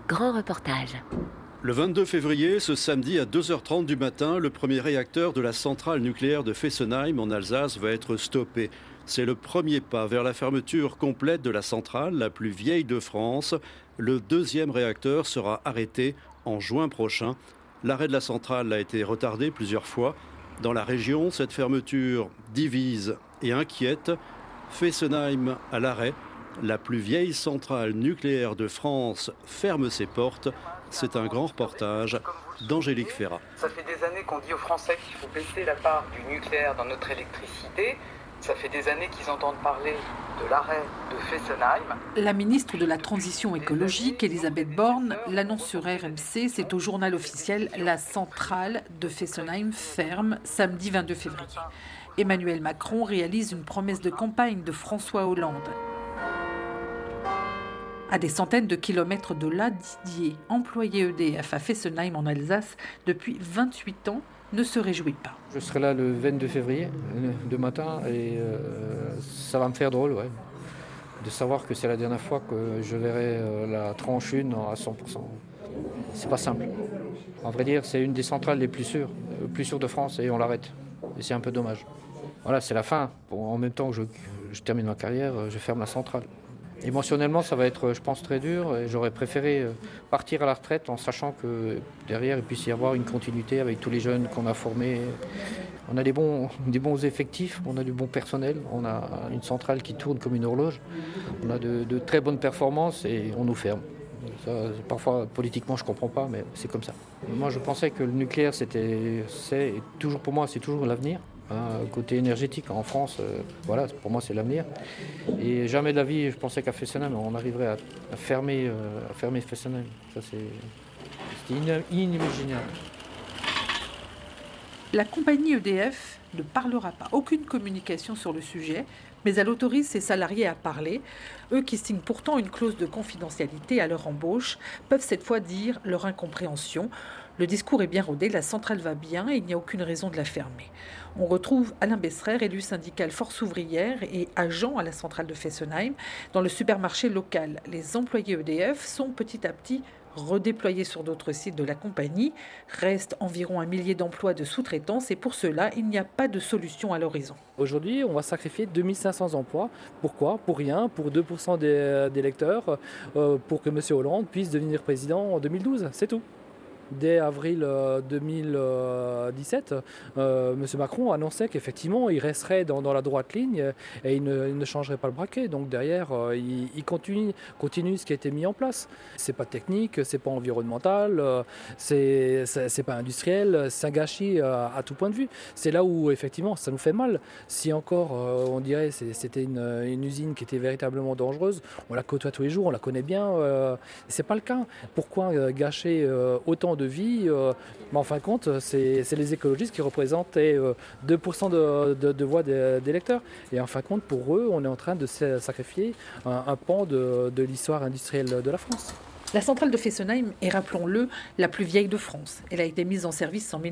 Grand reportage. Le 22 février, ce samedi à 2h30 du matin, le premier réacteur de la centrale nucléaire de Fessenheim en Alsace va être stoppé. C'est le premier pas vers la fermeture complète de la centrale, la plus vieille de France. Le deuxième réacteur sera arrêté en juin prochain. L'arrêt de la centrale a été retardé plusieurs fois. Dans la région, cette fermeture divise et inquiète. Fessenheim à l'arrêt. La plus vieille centrale nucléaire de France ferme ses portes. C'est un grand reportage d'Angélique Ferrat. Ça fait des années qu'on dit aux Français qu'il faut baisser la part du nucléaire dans notre électricité. Ça fait des années qu'ils entendent parler de l'arrêt de Fessenheim. La ministre de la Transition écologique, Elisabeth Borne, l'annonce sur RMC. C'est au journal officiel. La centrale de Fessenheim ferme samedi 22 février. Emmanuel Macron réalise une promesse de campagne de François Hollande. À des centaines de kilomètres de là, Didier, employé EDF à Fessenheim en Alsace depuis 28 ans, ne se réjouit pas. Je serai là le 22 février, de matin, et ça va me faire drôle, ouais, de savoir que c'est la dernière fois que je verrai la tranche 1 à 100%. C'est pas simple. En vrai dire, c'est une des centrales les plus sûres de France, et on l'arrête. Et c'est un peu dommage. Voilà, c'est la fin. Bon, en même temps que je termine ma carrière, je ferme la centrale. Émotionnellement, ça va être, je pense, très dur. Et j'aurais préféré partir à la retraite en sachant que derrière, il puisse y avoir une continuité avec tous les jeunes qu'on a formés. On a des bons effectifs, on a du bon personnel, on a une centrale qui tourne comme une horloge. On a de très bonnes performances et on nous ferme. Ça, parfois, politiquement, je ne comprends pas, mais c'est comme ça. Moi, je pensais que le nucléaire, pour moi, c'est toujours l'avenir. Côté énergétique en France, voilà, pour moi c'est l'avenir. Et jamais de la vie, je pensais qu'à Fessenheim, on arriverait à fermer Fessenheim. Ça, c'était inimaginable. La compagnie EDF ne parlera pas, aucune communication sur le sujet, mais elle autorise ses salariés à parler. Eux qui signent pourtant une clause de confidentialité à leur embauche peuvent cette fois dire leur incompréhension. Le discours est bien rodé, la centrale va bien et il n'y a aucune raison de la fermer. On retrouve Alain Besserer, élu syndical Force ouvrière et agent à la centrale de Fessenheim. Dans le supermarché local, les employés EDF sont petit à petit redéployés sur d'autres sites de la compagnie. Restent environ 1 millier d'emplois de sous-traitance et pour cela, il n'y a pas de solution à l'horizon. Aujourd'hui, on va sacrifier 2500 emplois. Pourquoi ? Pour rien, pour 2% des électeurs, pour que M. Hollande puisse devenir président en 2012. C'est tout. Dès avril 2017, M. Macron annonçait qu'effectivement, il resterait dans la droite ligne et il ne changerait pas le braquet. Donc derrière, il continue ce qui a été mis en place. C'est pas technique, c'est pas environnemental, c'est pas industriel, c'est un gâchis à tout point de vue. C'est là où effectivement, ça nous fait mal. Si encore, on dirait, c'était une usine qui était véritablement dangereuse, on la côtoie tous les jours, on la connaît bien. C'est pas le cas. Pourquoi gâcher autant de vie, mais en fin de compte, c'est les écologistes qui représentaient 2% de voix d'électeurs. Et en fin de compte, pour eux, on est en train de sacrifier un pan de l'histoire industrielle de la France. La centrale de Fessenheim est, rappelons-le, la plus vieille de France. Elle a été mise en service en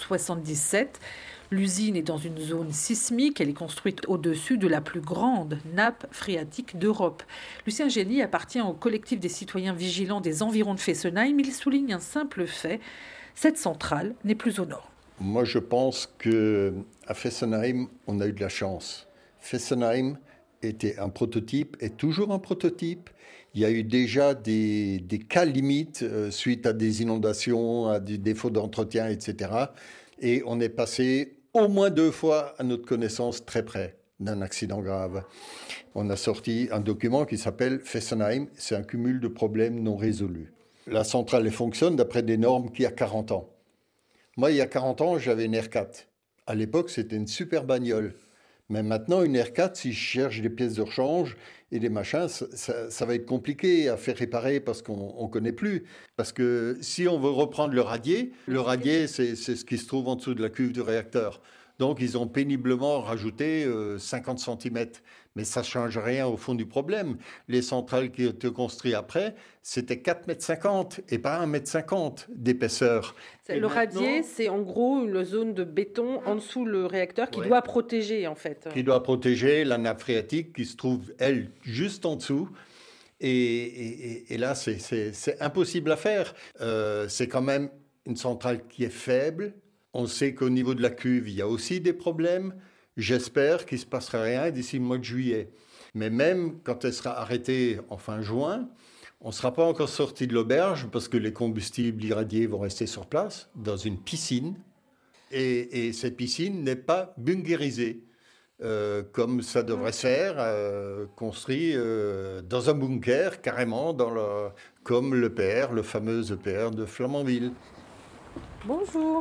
1977. L'usine est dans une zone sismique. Elle est construite au-dessus de la plus grande nappe phréatique d'Europe. Lucien Gély appartient au collectif des citoyens vigilants des environs de Fessenheim. Il souligne un simple fait. Cette centrale n'est plus au nord. Moi, je pense qu'à Fessenheim, on a eu de la chance. Fessenheim était un prototype, est toujours un prototype. Il y a eu déjà des cas limites suite à des inondations, à des défauts d'entretien, etc. Et on est passé au moins 2 fois, à notre connaissance, très près d'un accident grave. On a sorti un document qui s'appelle Fessenheim. C'est un cumul de problèmes non résolus. La centrale elle fonctionne d'après des normes qui a 40 ans. Moi, il y a 40 ans, j'avais une R4. À l'époque, c'était une super bagnole. Mais maintenant, une R4, si je cherche des pièces de rechange et des machins, ça va être compliqué à faire réparer parce qu'on ne connaît plus. Parce que si on veut reprendre le radier, c'est ce qui se trouve en dessous de la cuve du réacteur. Donc, ils ont péniblement rajouté 50 cm. Mais ça ne change rien au fond du problème. Les centrales qui ont été construites après, c'était 4,50 m et pas 1,50 m d'épaisseur. Le radier, c'est en gros une zone de béton en dessous le réacteur qui doit protéger, en fait. Qui doit protéger la nappe phréatique qui se trouve, elle, juste en dessous. Et là, c'est impossible à faire. C'est quand même une centrale qui est faible. On sait qu'au niveau de la cuve, il y a aussi des problèmes. J'espère qu'il ne se passera rien d'ici le mois de juillet. Mais même quand elle sera arrêtée en fin juin, on ne sera pas encore sorti de l'auberge parce que les combustibles irradiés vont rester sur place, dans une piscine. Et cette piscine n'est pas bunkérisée, comme ça devrait se faire, construit dans un bunker, carrément, comme le fameux EPR de Flamanville. Bonjour.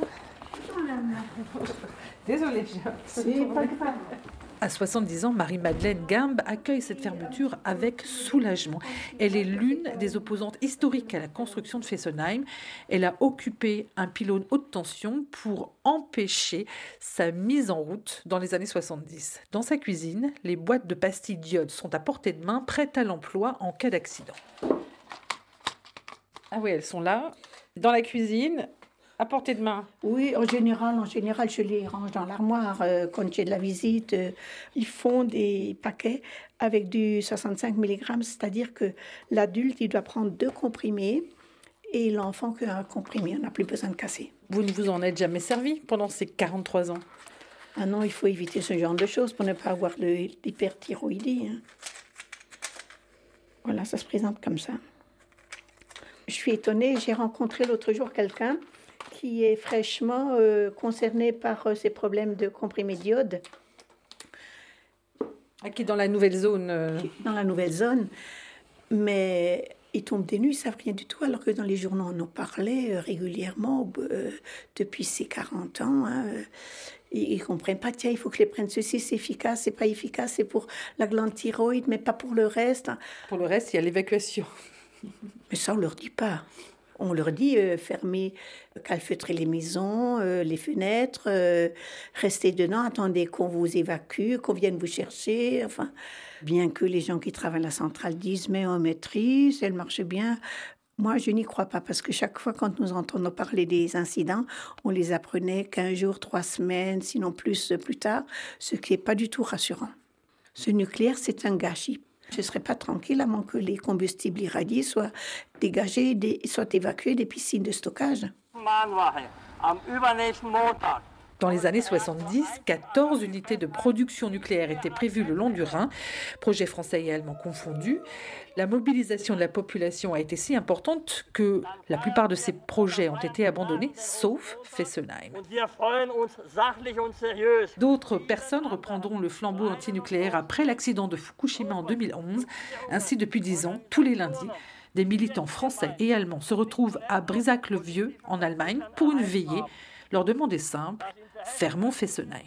Désolée, c'est pas grave. À 70 ans, Marie-Madeleine Gimbe accueille cette fermeture avec soulagement. Elle est l'une des opposantes historiques à la construction de Fessenheim. Elle a occupé un pylône haute tension pour empêcher sa mise en route dans les années 70. Dans sa cuisine, les boîtes de pastilles d'iode sont à portée de main, prêtes à l'emploi en cas d'accident. Ah oui, elles sont là, dans la cuisine. À portée de main? Oui, en général, je les range dans l'armoire. Quand j'ai de la visite, ils font des paquets avec du 65 mg, c'est-à-dire que l'adulte, il doit prendre 2 comprimés et l'enfant qu'un comprimé, on n'a plus besoin de casser. Vous ne vous en êtes jamais servi pendant ces 43 ans? Ah non, il faut éviter ce genre de choses pour ne pas avoir l'hyperthyroïdie. Hein. Voilà, ça se présente comme ça. Je suis étonnée, j'ai rencontré l'autre jour quelqu'un qui est fraîchement concerné par ces problèmes de comprimés d'iode. Qui est dans la nouvelle zone. Dans la nouvelle zone. Mais ils tombent des nues, ils ne savent rien du tout, alors que dans les journaux, on en parlait régulièrement depuis ces 40 ans. Hein, ils ne comprennent pas, tiens, il faut que je les prenne ceci, c'est efficace, c'est pas efficace, c'est pour la glande thyroïde, mais pas pour le reste. Pour le reste, il y a l'évacuation. Mais ça, on ne leur dit pas. On leur dit fermer, calfeutrer les maisons, les fenêtres, rester dedans, attendez qu'on vous évacue, qu'on vienne vous chercher. Enfin, bien que les gens qui travaillent à la centrale disent mais on maîtrise, elle marche bien. Moi, je n'y crois pas parce que chaque fois quand nous entendons parler des incidents, on les apprenait 15 jours, 3 semaines, sinon plus tard, ce qui n'est pas du tout rassurant. Ce nucléaire, c'est un gâchis. Je ne serais pas tranquille avant que les combustibles irradiés soient dégagés, soient évacués des piscines de stockage. Dans les années 70, 14 unités de production nucléaire étaient prévues le long du Rhin, projets français et allemands confondus. La mobilisation de la population a été si importante que la plupart de ces projets ont été abandonnés, sauf Fessenheim. D'autres personnes reprendront le flambeau antinucléaire après l'accident de Fukushima en 2011. Ainsi, depuis 10 ans, tous les lundis, des militants français et allemands se retrouvent à Brisac-le-Vieux, en Allemagne, pour une veillée. Leur demande est simple, fermons Fessenheim.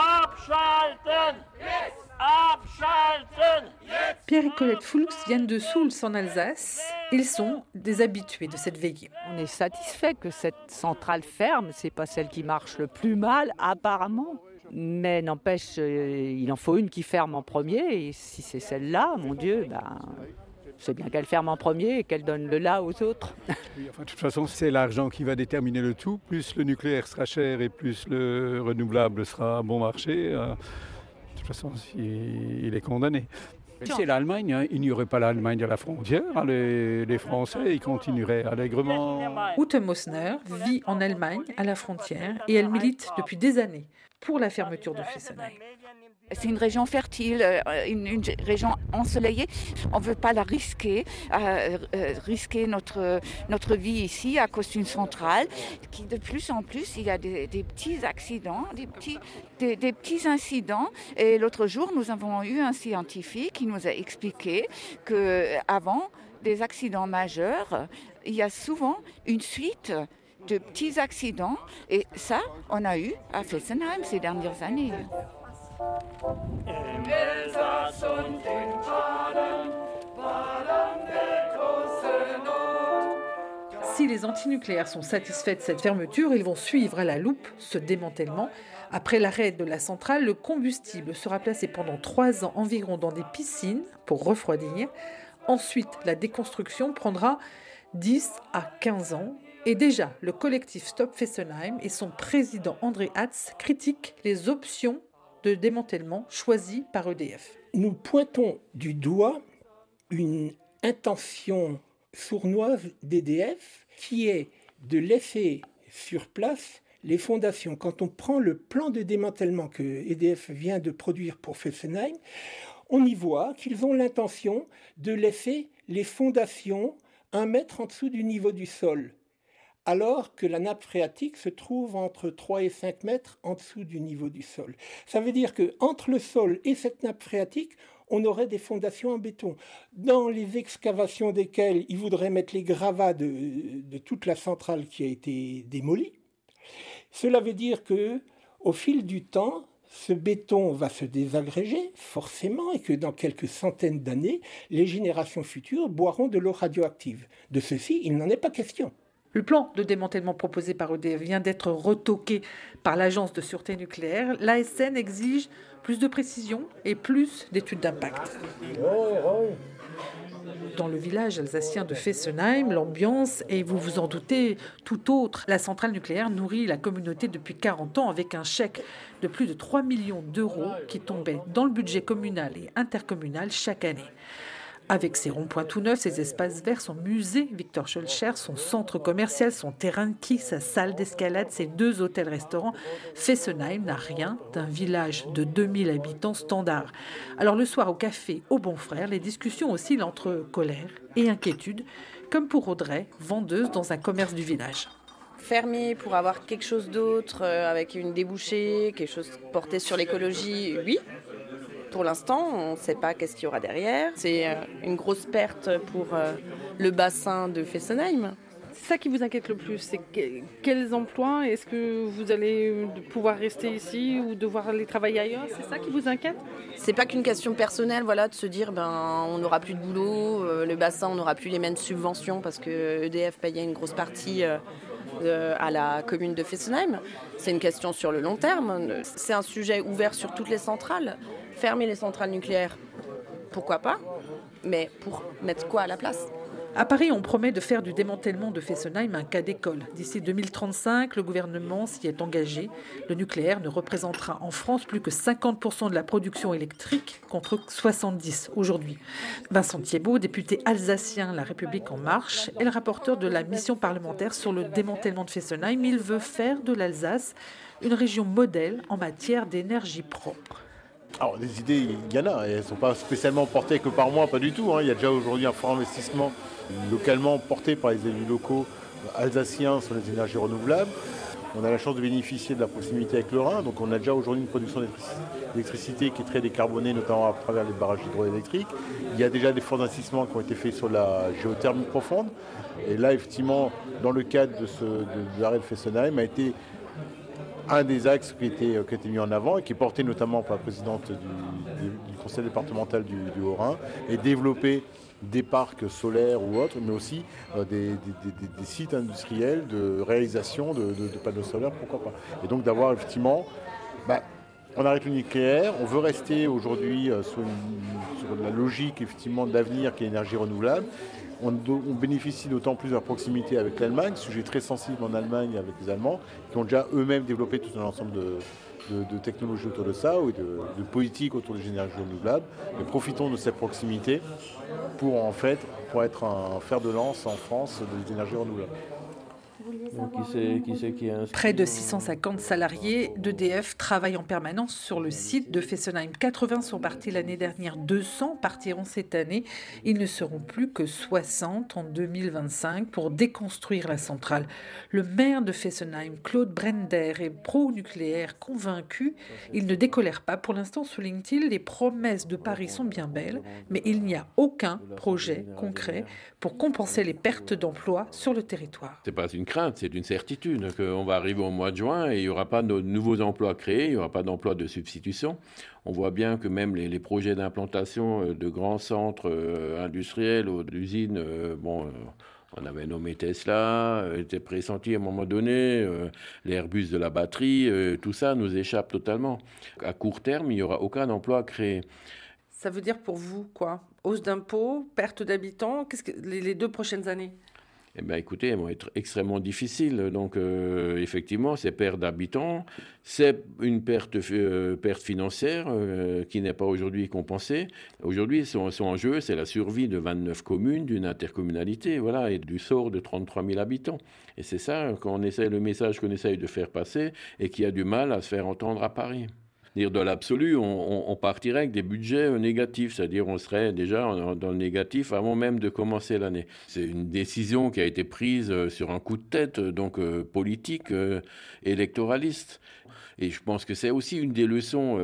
Pierre et Colette Foulx viennent de Soultz en Alsace. Ils sont des habitués de cette veillée. On est satisfait que cette centrale ferme. C'est pas celle qui marche le plus mal, apparemment. Mais n'empêche, il en faut une qui ferme en premier. Et si c'est celle-là, mon Dieu, c'est bien qu'elle ferme en premier et qu'elle donne le là aux autres. Oui, enfin, de toute façon, c'est l'argent qui va déterminer le tout. Plus le nucléaire sera cher et plus le renouvelable sera bon marché. De toute façon, il est condamné. C'est l'Allemagne, hein. Il n'y aurait pas l'Allemagne à la frontière. Les Français, ils continueraient allègrement. Ute Mosner vit en Allemagne, à la frontière, et elle milite depuis des années pour la fermeture de Fessenheim. C'est une région fertile, une région ensoleillée. On ne veut pas la risquer, risquer notre vie ici à cause d'une centrale. Qui de plus en plus, il y a des petits accidents, des petits incidents. Et l'autre jour, nous avons eu un scientifique qui nous a expliqué qu'avant des accidents majeurs, il y a souvent une suite de petits accidents. Et ça, on a eu à Fessenheim ces dernières années. Si les antinucléaires sont satisfaits de cette fermeture, ils vont suivre à la loupe ce démantèlement. Après l'arrêt de la centrale, le combustible sera placé pendant 3 ans environ dans des piscines pour refroidir. Ensuite, la déconstruction prendra 10 à 15 ans. Et déjà, le collectif Stop Fessenheim et son président André Hatz critiquent les options de démantèlement choisies par EDF. Nous pointons du doigt une intention sournoise d'EDF qui est de laisser sur place les fondations. Quand on prend le plan de démantèlement que EDF vient de produire pour Fessenheim, on y voit qu'ils ont l'intention de laisser les fondations 1 mètre en dessous du niveau du sol, alors que la nappe phréatique se trouve entre 3 et 5 mètres en dessous du niveau du sol. Ça veut dire qu'entre le sol et cette nappe phréatique, on aurait des fondations en béton, dans les excavations desquelles ils voudraient mettre les gravats de toute la centrale qui a été démolie. Cela veut dire qu'au fil du temps, ce béton va se désagréger, forcément, et que dans quelques centaines d'années, les générations futures boiront de l'eau radioactive. De ceci, il n'en est pas question. Le plan de démantèlement proposé par EDF vient d'être retoqué par l'Agence de sûreté nucléaire. L'ASN exige plus de précision et plus d'études d'impact. Dans le village alsacien de Fessenheim, l'ambiance est, vous vous en doutez, tout autre. La centrale nucléaire nourrit la communauté depuis 40 ans avec un chèque de plus de 3 millions d'euros qui tombait dans le budget communal et intercommunal chaque année. Avec ses ronds-points tout neufs, ses espaces verts, son musée Victor Schœlcher, son centre commercial, son terrain de quilles, sa salle d'escalade, ses 2 hôtels-restaurants, Fessenheim n'a rien d'un village de 2000 habitants standard. Alors le soir au café, au Bon Frère, les discussions oscillent entre colère et inquiétude, comme pour Audrey, vendeuse dans un commerce du village. Fermer pour avoir quelque chose d'autre, avec une débouchée, quelque chose porté sur l'écologie, oui. Pour l'instant, on ne sait pas qu'est-ce qu'il y aura derrière. C'est une grosse perte pour le bassin de Fessenheim. C'est ça qui vous inquiète le plus, c'est quels emplois? Est-ce que vous allez pouvoir rester ici ou devoir aller travailler ailleurs? C'est ça qui vous inquiète? C'est pas qu'une question personnelle, voilà, de se dire on n'aura plus de boulot, le bassin, on n'aura plus les mêmes subventions parce que EDF payait une grosse partie à la commune de Fessenheim. C'est une question sur le long terme. C'est un sujet ouvert sur toutes les centrales. Fermer les centrales nucléaires, pourquoi pas? Mais pour mettre quoi à la place? À Paris, on promet de faire du démantèlement de Fessenheim un cas d'école. D'ici 2035, le gouvernement s'y est engagé. Le nucléaire ne représentera en France plus que 50% de la production électrique contre 70% aujourd'hui. Vincent Thiebaud, député alsacien La République En Marche, est le rapporteur de la mission parlementaire sur le démantèlement de Fessenheim. Il veut faire de l'Alsace une région modèle en matière d'énergie propre. Alors, des idées, il y en a. Elles ne sont pas spécialement portées que par moi, pas du tout. Il y a déjà aujourd'hui un fort investissement localement porté par les élus locaux alsaciens sur les énergies renouvelables. On a la chance de bénéficier de la proximité avec le Rhin. Donc, on a déjà aujourd'hui une production d'électricité qui est très décarbonée, notamment à travers les barrages hydroélectriques. Il y a déjà des forts investissements qui ont été faits sur la géothermie profonde. Et là, effectivement, dans le cadre de l'arrêt de Fessenheim, a été un des axes qui a été mis en avant et qui est porté notamment par la présidente du conseil départemental du Haut-Rhin et développer des parcs solaires ou autres, mais aussi des sites industriels de réalisation de panneaux solaires, pourquoi pas. Et donc d'avoir effectivement, on arrête le nucléaire, on veut rester aujourd'hui sur la logique effectivement d'avenir qui est l'énergie renouvelable. On bénéficie d'autant plus de la proximité avec l'Allemagne, sujet très sensible en Allemagne avec les Allemands, qui ont déjà eux-mêmes développé tout un ensemble de technologies autour de ça, ou de politiques autour des énergies renouvelables. Et profitons de cette proximité pour être un fer de lance en France des énergies renouvelables. Près de 650 salariés d'EDF travaillent en permanence sur le site de Fessenheim. 80 sont partis l'année dernière, 200 partiront cette année. Ils ne seront plus que 60 en 2025 pour déconstruire la centrale. Le maire de Fessenheim, Claude Brender, est pro-nucléaire convaincu. Il ne décolère pas. Pour l'instant, souligne-t-il, les promesses de Paris sont bien belles, mais il n'y a aucun projet concret pour compenser les pertes d'emplois sur le territoire. C'est pas une crainte, c'est une certitude qu'on va arriver au mois de juin et il n'y aura pas de nouveaux emplois créés, il n'y aura pas d'emplois de substitution. On voit bien que même les projets d'implantation de grands centres industriels ou d'usines, on avait nommé Tesla, était pressenti à un moment donné, les Airbus de la batterie, tout ça nous échappe totalement. À court terme, il n'y aura aucun emploi créé. Ça veut dire pour vous quoi? Hausse d'impôts, perte d'habitants, qu'est-ce que les 2 prochaines années? eh bien, écoutez, elles vont être extrêmement difficiles. Donc, effectivement, c'est perte d'habitants, c'est une perte financière qui n'est pas aujourd'hui compensée. Aujourd'hui, son enjeu, c'est la survie de 29 communes, d'une intercommunalité, voilà, et du sort de 33 000 habitants. Et c'est ça le message qu'on essaye de faire passer et qui a du mal à se faire entendre à Paris. Dans l'absolu, on partirait avec des budgets négatifs, c'est-à-dire on serait déjà dans le négatif avant même de commencer l'année. C'est une décision qui a été prise sur un coup de tête, donc politique, électoraliste. Et je pense que c'est aussi une des leçons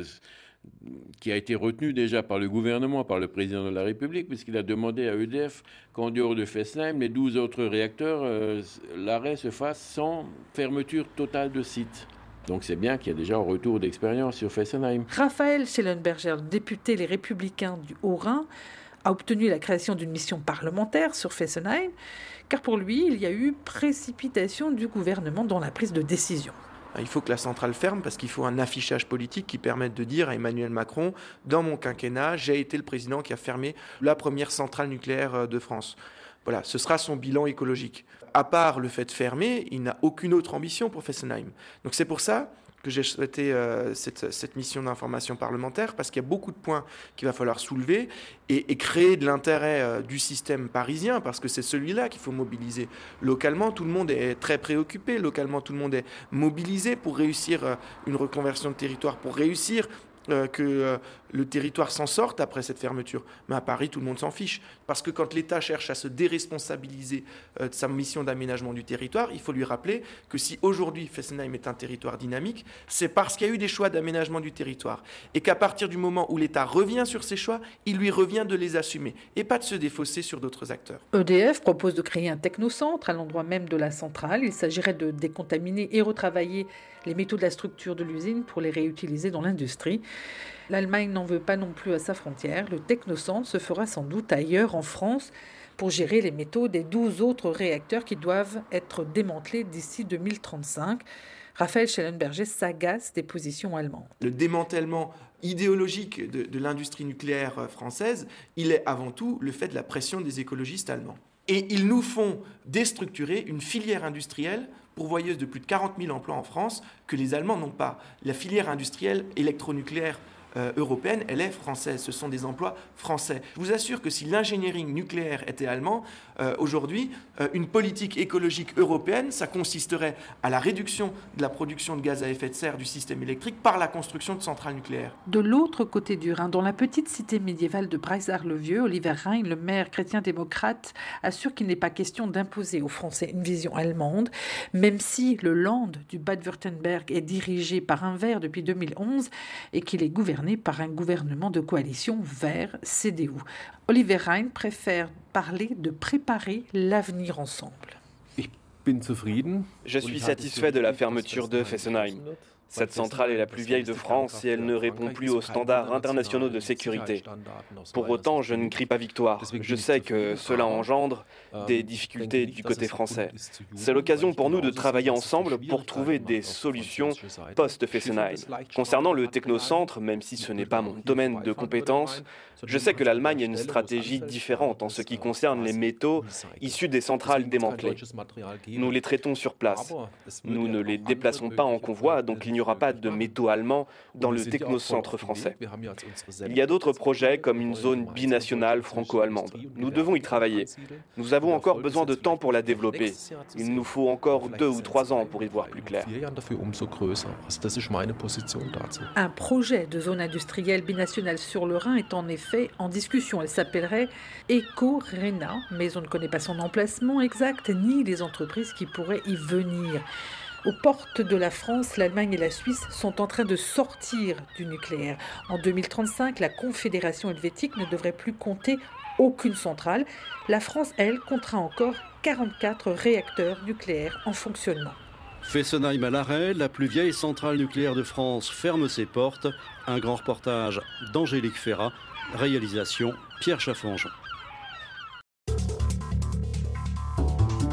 qui a été retenue déjà par le gouvernement, par le président de la République, puisqu'il a demandé à EDF qu'en dehors de Fessenheim, les 12 autres réacteurs, l'arrêt se fasse sans fermeture totale de site. Donc c'est bien qu'il y a déjà un retour d'expérience sur Fessenheim. Raphaël Schellenberger, député Les Républicains du Haut-Rhin, a obtenu la création d'une mission parlementaire sur Fessenheim, car pour lui, il y a eu précipitation du gouvernement dans la prise de décision. Il faut que la centrale ferme parce qu'il faut un affichage politique qui permette de dire à Emmanuel Macron, dans mon quinquennat, j'ai été le président qui a fermé la première centrale nucléaire de France. Voilà, ce sera son bilan écologique. À part le fait de fermer, il n'a aucune autre ambition pour Fessenheim. Donc c'est pour ça que j'ai souhaité cette mission d'information parlementaire, parce qu'il y a beaucoup de points qu'il va falloir soulever et créer de l'intérêt du système parisien, parce que c'est celui-là qu'il faut mobiliser. Localement, tout le monde est très préoccupé. Localement, tout le monde est mobilisé pour réussir une reconversion de territoire, pour réussir que le territoire s'en sorte après cette fermeture. Mais à Paris, tout le monde s'en fiche. Parce que quand l'État cherche à se déresponsabiliser de sa mission d'aménagement du territoire, il faut lui rappeler que si aujourd'hui Fessenheim est un territoire dynamique, c'est parce qu'il y a eu des choix d'aménagement du territoire. Et qu'à partir du moment où l'État revient sur ces choix, il lui revient de les assumer et pas de se défausser sur d'autres acteurs. EDF propose de créer un technocentre à l'endroit même de la centrale. Il s'agirait de décontaminer et retravailler les métaux de la structure de l'usine pour les réutiliser dans l'industrie. L'Allemagne n'en veut pas non plus à sa frontière. Le technocentre se fera sans doute ailleurs en France pour gérer les métaux des 12 autres réacteurs qui doivent être démantelés d'ici 2035. Raphaël Schellenberger s'agace des positions allemandes. Le démantèlement idéologique de l'industrie nucléaire française, il est avant tout le fait de la pression des écologistes allemands. Et ils nous font déstructurer une filière industrielle pourvoyeuse de plus de 40 000 emplois en France que les Allemands n'ont pas. La filière industrielle électronucléaire européenne, elle est française. Ce sont des emplois français. Je vous assure que si l'ingénierie nucléaire était allemand, aujourd'hui, une politique écologique européenne, ça consisterait à la réduction de la production de gaz à effet de serre du système électrique par la construction de centrales nucléaires. De l'autre côté du Rhin, dans la petite cité médiévale de Breisach-le-Vieux, Oliver Rhein, le maire chrétien-démocrate, assure qu'il n'est pas question d'imposer aux Français une vision allemande, même si le Land du Bade-Württemberg est dirigé par un vert depuis 2011 et qu'il est gouverné par un gouvernement de coalition vert-CDU. Oliver Rhein préfère parler de préparer l'avenir ensemble. Je suis satisfait de la fermeture de Fessenheim. Cette centrale est la plus vieille de France et elle ne répond plus aux standards internationaux de sécurité. Pour autant, je ne crie pas victoire. Je sais que cela engendre des difficultés du côté français. C'est l'occasion pour nous de travailler ensemble pour trouver des solutions post-Fessenheim. Concernant le technocentre, même si ce n'est pas mon domaine de compétence, je sais que l'Allemagne a une stratégie différente en ce qui concerne les métaux issus des centrales démantelées. Nous les traitons sur place. Nous ne les déplaçons pas en convoi, donc il n'y aura pas de métaux allemands dans le technocentre français. Il y a d'autres projets comme une zone binationale franco-allemande. Nous devons y travailler. Nous avons encore besoin de temps pour la développer. Il nous faut encore 2 ou 3 ans pour y voir plus clair. Un projet de zone industrielle binationale sur le Rhin est en effet en discussion. Elle s'appellerait EcoRena, mais on ne connaît pas son emplacement exact ni les entreprises qui pourraient y venir. Aux portes de la France, l'Allemagne et la Suisse sont en train de sortir du nucléaire. En 2035, la Confédération helvétique ne devrait plus compter aucune centrale. La France, elle, comptera encore 44 réacteurs nucléaires en fonctionnement. Fessenheim à l'arrêt, la plus vieille centrale nucléaire de France ferme ses portes. Un grand reportage d'Angélique Ferrat, réalisation Pierre Chaffange.